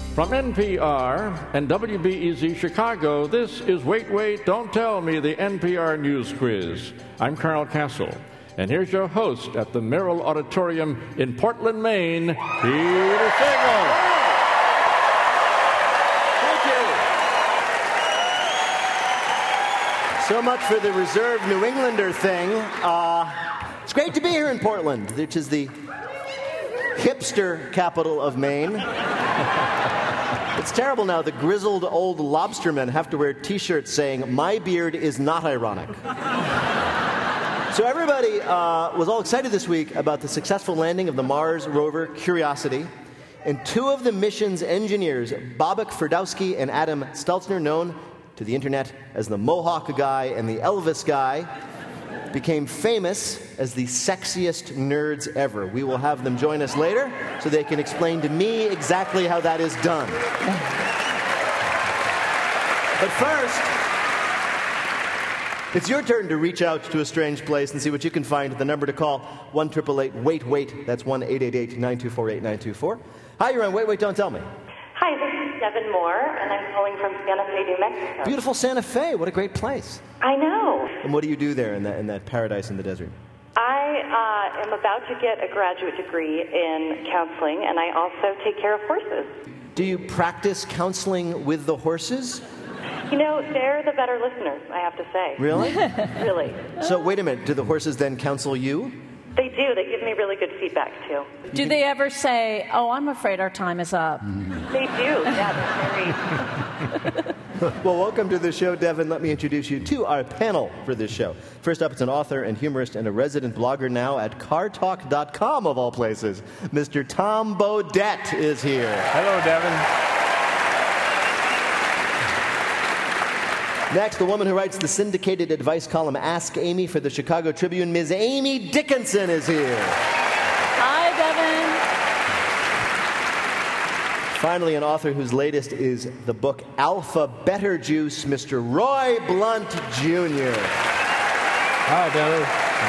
From NPR and WBEZ Chicago, this is Wait, Wait, Don't Tell Me, the NPR News Quiz. I'm Carl Castle, and here's your host at the Merrill Auditorium in Portland, Maine, Peter Sagal. Thank you. So much for the reserved New Englander thing. It's great to be here in Portland, which is the hipster capital of Maine. It's terrible now. The grizzled old lobstermen have to wear T-shirts saying, "My beard is not ironic." So everybody was all excited this week about the successful landing of the Mars rover Curiosity. And two of the mission's engineers, Babak Ferdowsi and Adam Stelzner, known to the internet as the Mohawk Guy and the Elvis Guy, became famous as the sexiest nerds ever. We will have them join us later so they can explain to me exactly how that is done. But first, it's your turn to reach out to a strange place and see what you can find. The number to call, 1-888-WAIT-WAIT. That's 1-888-924-8924. Hi, you're on Wait, Wait, Don't Tell Me. Hi, this is Devin Moore, and I'm calling from Santa Fe, New Mexico. Beautiful Santa Fe. What a great place. I know. And what do you do there in that paradise in the desert? I am about to get a graduate degree in counseling, and I also take care of horses. Do you practice counseling with the horses? You know, they're the better listeners, I have to say. Really? Really. So wait a minute. Do the horses then counsel you? They do. They give me really good feedback, too. Do they ever say, "Oh, I'm afraid our time is up"? They do. Yeah, they're very... Well, welcome to the show, Devin. Let me introduce you to our panel for this show. First up, it's an author and humorist and a resident blogger now at cartalk.com, of all places. Mr. Tom Bodett is here. Hello, Devin. Next, the woman who writes the syndicated advice column Ask Amy for the Chicago Tribune, Ms. Amy Dickinson is here. Hi, Devin. Finally, an author whose latest is the book Alpha Better Juice, Mr. Roy Blunt Jr. Hi, Devin.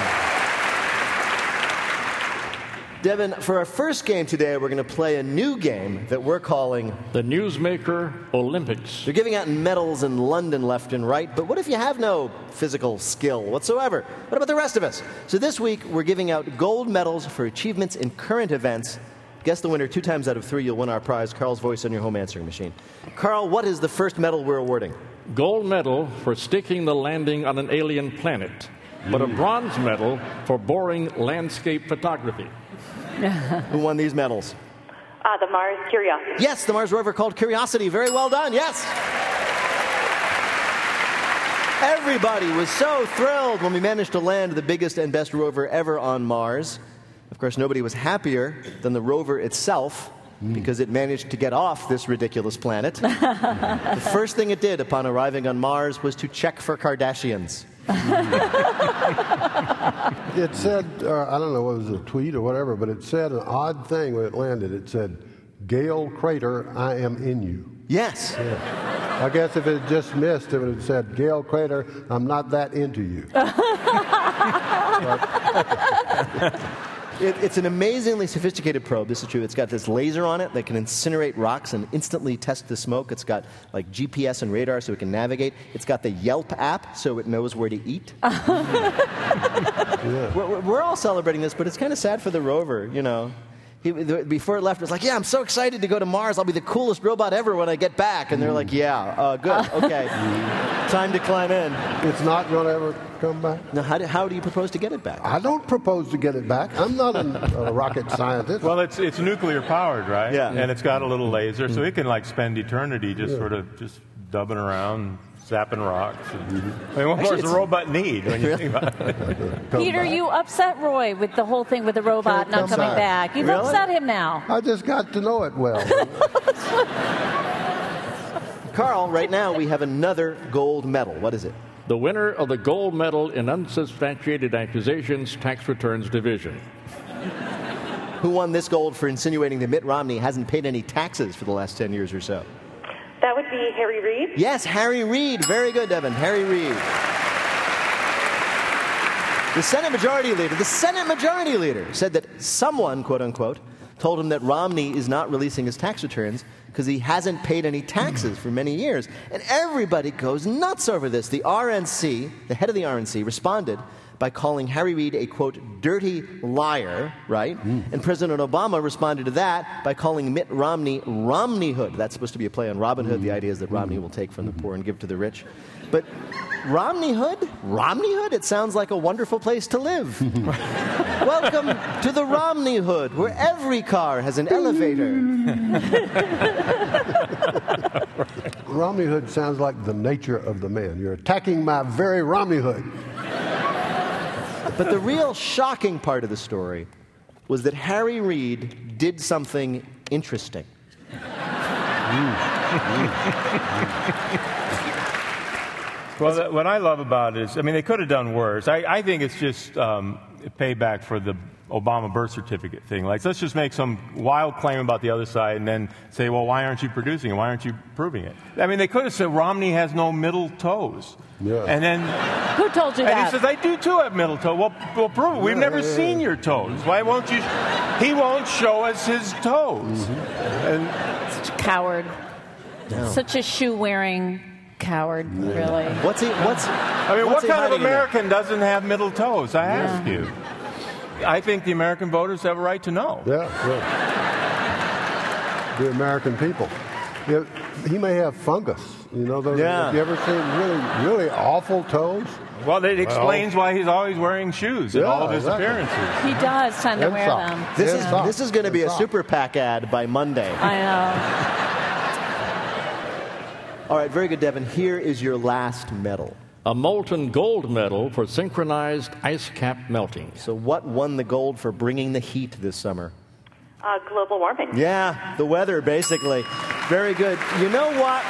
Devin, for our first game today, we're going to play a new game that we're calling The Newsmaker Olympics. They're giving out medals in London left and right, but what if you have no physical skill whatsoever? What about the rest of us? So this week, we're giving out gold medals for achievements in current events. Guess the winner 2 times out of 3, you'll win our prize, Carl's voice on your home answering machine. Carl, what is the first medal we're awarding? Gold medal for staking the landing on an alien planet, but a bronze medal for boring landscape photography. Who won these medals? the Mars Curiosity. Yes, the Mars rover called Curiosity. Very well done, yes. Everybody was so thrilled when we managed to land the biggest and best rover ever on Mars. Of course, nobody was happier than the rover itself because it managed to get off this ridiculous planet. The first thing it did upon arriving on Mars was to check for Kardashians. It said, I don't know, what was it, a tweet or whatever, but it said an odd thing when it landed. It said, "Gale Crater, I am in you." Yes. Yeah. I guess if it had just missed, it would have said, "Gale Crater, I'm not that into you." It's an amazingly sophisticated probe, this is true. It's got this laser on it that can incinerate rocks and instantly test the smoke. It's got like GPS and radar so it can navigate. It's got the Yelp app so it knows where to eat. Yeah. We're all celebrating this, but it's kind of sad for the rover, you know. Before it left, it was like, yeah, I'm so excited to go to Mars. I'll be the coolest robot ever when I get back. And they're like, yeah, good, okay. Time to climb in. It's not going to ever come back? Now, how do you propose to get it back? I don't propose to get it back. I'm not a rocket scientist. Well, it's nuclear powered, right? Yeah. And it's got a little laser, so it can like spend eternity just sort of just dubbing around, zapping rocks. I mean, what more does a robot need when you think about it? Peter, you upset Roy with the whole thing with the robot not coming back. You've upset him now. I just got to know it well. Carl, right now we have another gold medal. What is it? The winner of the gold medal in unsubstantiated accusations tax returns division. Who won this gold for insinuating that Mitt Romney hasn't paid any taxes for the last 10 years or so? That would be Harry Reid. Yes, Harry Reid. Very good, Devin. Harry Reid. The Senate Majority Leader said that someone, quote unquote, told him that Romney is not releasing his tax returns because he hasn't paid any taxes for many years. And everybody goes nuts over this. The RNC, the head of the RNC, responded by calling Harry Reid a, quote, dirty liar, right? And President Obama responded to that by calling Mitt Romney Romneyhood. That's supposed to be a play on Robin Hood. The idea is that Romney will take from the poor and give to the rich. But Romneyhood? It sounds like a wonderful place to live. Welcome to the Romneyhood, where every car has an elevator. Romneyhood sounds like the nature of the man. You're attacking my very Romneyhood. But the real shocking part of the story was that Harry Reid did something interesting. Well, what I love about it is, I mean, they could have done worse. I think it's just payback for the Obama birth certificate thing. Like, let's just make some wild claim about the other side and then say, well, why aren't you producing it? Why aren't you proving it? I mean, they could have said Romney has no middle toes. Yeah. And then... Who told you that? And he says, I do too have middle toes. Well, prove it. We've never seen your toes. Why won't you... He won't show us his toes. And, Such a coward. No. Such a shoe-wearing coward, really. What kind of American doesn't have middle toes? I ask you. I think the American voters have a right to know. Yeah. The American people. Yeah, he may have fungus. You know, those, have you ever seen really awful toes? Well, it explains why he's always wearing shoes in all of his appearances. He does tend to wear them. This is going to be a Super PAC ad by Monday. I know. All right, very good, Devin. Here is your last medal. A molten gold medal for synchronized ice cap melting. So what won the gold for bringing the heat this summer? Global warming. Yeah, the weather, basically. Very good. You know what?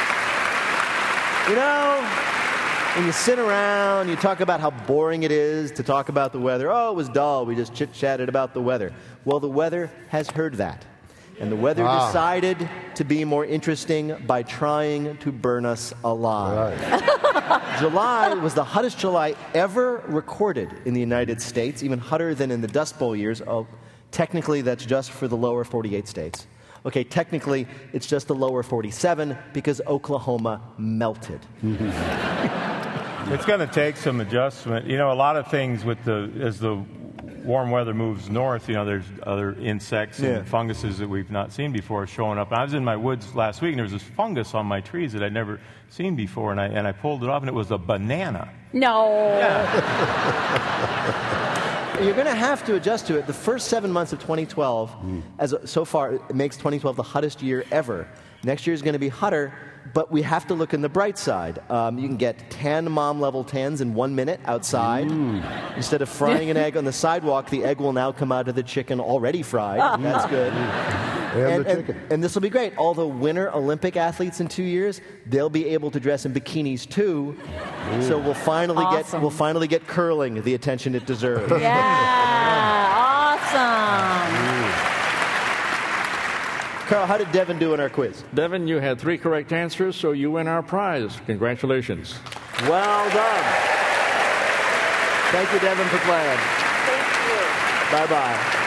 When you sit around, you talk about how boring it is to talk about the weather. Oh, it was dull. We just chit-chatted about the weather. Well, the weather has heard that. And the weather decided to be more interesting by trying to burn us alive. Right. July was the hottest July ever recorded in the United States, even hotter than in the Dust Bowl years. Oh, technically, that's just for the lower 48 states. Okay, technically, it's just the lower 47 because Oklahoma melted. It's going to take some adjustment. You know, a lot of things as the warm weather moves north, there's other insects and funguses that we've not seen before showing up. And I was in my woods last week, and there was this fungus on my trees that I'd never seen before, and I pulled it off, and it was a banana. No. Yeah. You're going to have to adjust to it. The first 7 months of 2012, so far, it makes 2012 the hottest year ever. Next year is going to be hotter, but we have to look in the bright side. You can get 10 mom-level tans in 1 minute outside. Instead of frying an egg on the sidewalk, the egg will now come out of the chicken already fried. That's good. And this will be great. All the Winter Olympic athletes in 2 years, they'll be able to dress in bikinis too. So we'll finally get curling the attention it deserves. Yeah, awesome. Carl, how did Devin do in our quiz? Devin, you had 3 correct answers, so you win our prize. Congratulations. Well done. Thank you, Devin, for playing. Thank you. Bye-bye.